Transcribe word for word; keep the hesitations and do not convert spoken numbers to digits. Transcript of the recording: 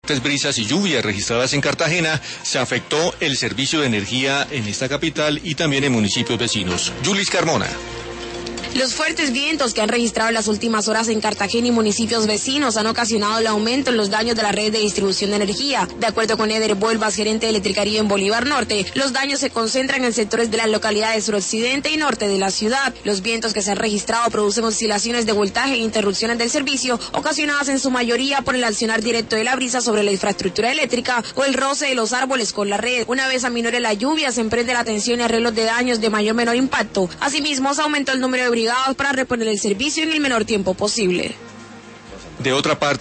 Brisas y lluvias registradas en Cartagena, se afectó el servicio de energía en esta capital y también en municipios vecinos. Yulis Carmona. Los fuertes vientos que han registrado en las últimas horas en Cartagena y municipios vecinos han ocasionado el aumento en los daños de la red de distribución de energía. De acuerdo con Eder Buelvas, gerente de Electricaribe en Bolívar Norte, los daños se concentran en sectores de las localidades suroccidente y norte de la ciudad. Los vientos que se han registrado producen oscilaciones de voltaje e interrupciones del servicio, ocasionadas en su mayoría por el accionar directo de la brisa sobre la infraestructura eléctrica o el roce de los árboles con la red. Una vez aminore la lluvia, se emprende la atención y arreglos de daños de mayor o menor impacto. Asimismo, se aumentó el número de brigadas para reponer el servicio en el menor tiempo posible. De otra parte,